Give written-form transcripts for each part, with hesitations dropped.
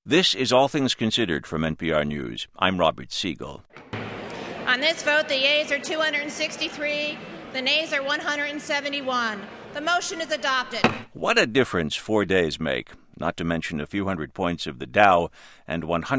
This is All Things Considered from NPR News. I'm Robert Siegel. On this vote, the yeas are 263, the nays are 171. The motion is adopted. What a difference 4 days make, not to mention a few hundred points of the Dow and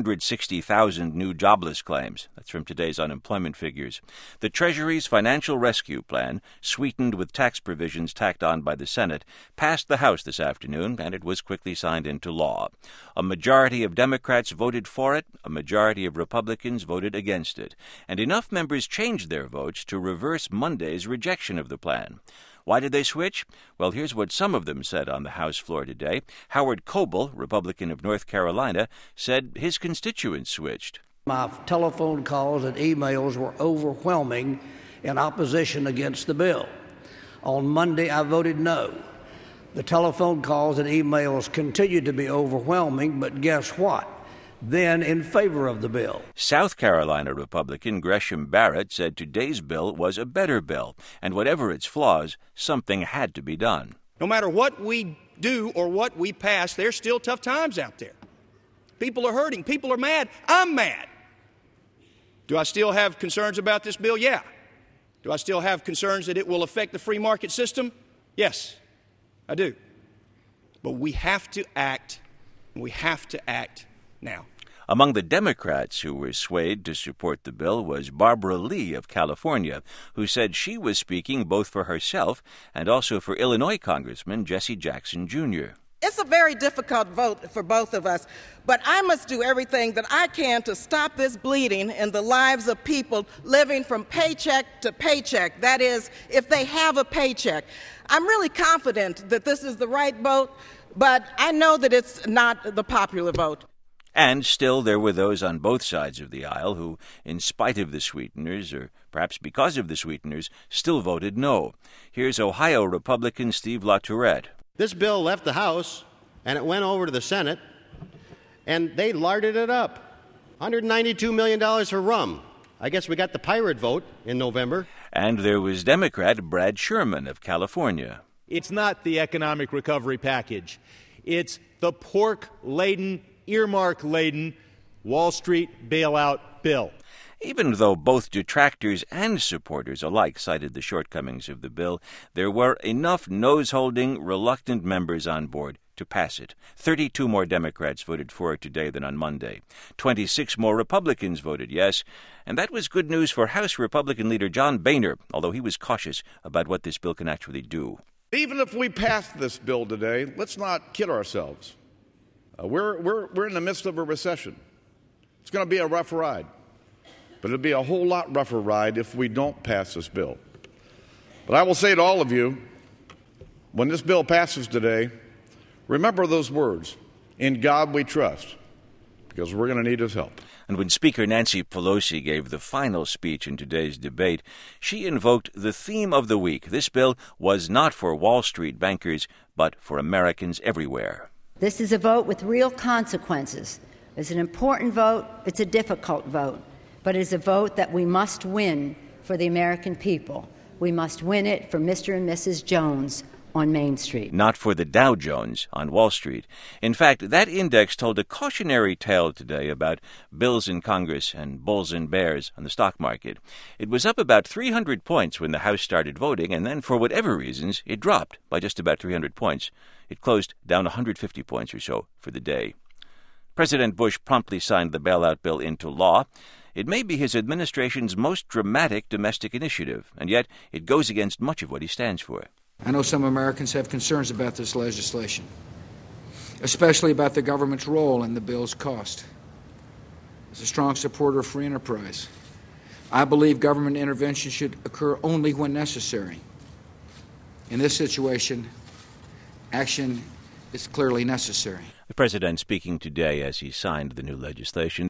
160,000 new jobless claims. That's from today's unemployment figures. The Treasury's financial rescue plan, sweetened with tax provisions tacked on by the Senate, passed the House this afternoon, and it was quickly signed into law. A majority of Democrats voted for it, a majority of Republicans voted against it, and enough members changed their votes to reverse Monday's rejection of the plan. Why did they switch? Well, here's what some of them said on the House floor today. Howard Coble, Republican of North Carolina, said his constituents switched. My telephone calls and emails were overwhelming in opposition against the bill. On Monday, I voted no. The telephone calls and emails continued to be overwhelming, but guess what? Then in favor of the bill. South Carolina Republican Gresham Barrett said today's bill was a better bill, and whatever its flaws, something had to be done. No matter what we do or what we pass, there's still tough times out there. People are hurting. People are mad. I'm mad. Do I still have concerns about this bill? Yeah. Do I still have concerns that it will affect the free market system? Yes, I do. But we have to act. We have to act now. Among the Democrats who were swayed to support the bill was Barbara Lee of California, who said she was speaking both for herself and also for Illinois Congressman Jesse Jackson, Jr. It's a very difficult vote for both of us, but I must do everything that I can to stop this bleeding in the lives of people living from paycheck to paycheck. That is, if they have a paycheck. I'm really confident that this is the right vote, but I know that it's not the popular vote. And still there were those on both sides of the aisle who, in spite of the sweeteners, or perhaps because of the sweeteners, still voted no. Here's Ohio Republican Steve LaTourette. This bill left the House, and it went over to the Senate, and they larded it up. $192 million for rum. I guess we got the pirate vote in November. And there was Democrat Brad Sherman of California. It's not the economic recovery package. It's the pork-laden, earmark-laden Wall Street bailout bill. Even though both detractors and supporters alike cited the shortcomings of the bill, there were enough nose-holding, reluctant members on board to pass it. 32 more Democrats voted for it today than on Monday. 26 more Republicans voted yes, and that was good news for House Republican leader John Boehner, although he was cautious about what this bill can actually do. Even if we pass this bill today, let's not kid ourselves. We're in the midst of a recession. It's going to be a rough ride, but it'll be a whole lot rougher ride if we don't pass this bill. But I will say to all of you, when this bill passes today, remember those words, "In God we trust," because we're going to need His help. And when Speaker Nancy Pelosi gave the final speech in today's debate, she invoked the theme of the week. This bill was not for Wall Street bankers, but for Americans everywhere. This is a vote with real consequences. It's an important vote. It's a difficult vote. But it is a vote that we must win for the American people. We must win it for Mr. and Mrs. Jones on Main Street. Not for the Dow Jones on Wall Street. In fact, that index told a cautionary tale today about bills in Congress and bulls and bears on the stock market. It was up about 300 points when the House started voting, and then, for whatever reasons, it dropped by just about 300 points. It closed down 150 points or so for the day. President Bush promptly signed the bailout bill into law. It may be his administration's most dramatic domestic initiative, and yet it goes against much of what he stands for. I know some Americans have concerns about this legislation, especially about the government's role in the bill's cost. As a strong supporter of free enterprise, I believe government intervention should occur only when necessary. In this situation, action is clearly necessary. The president speaking today as he signed the new legislation.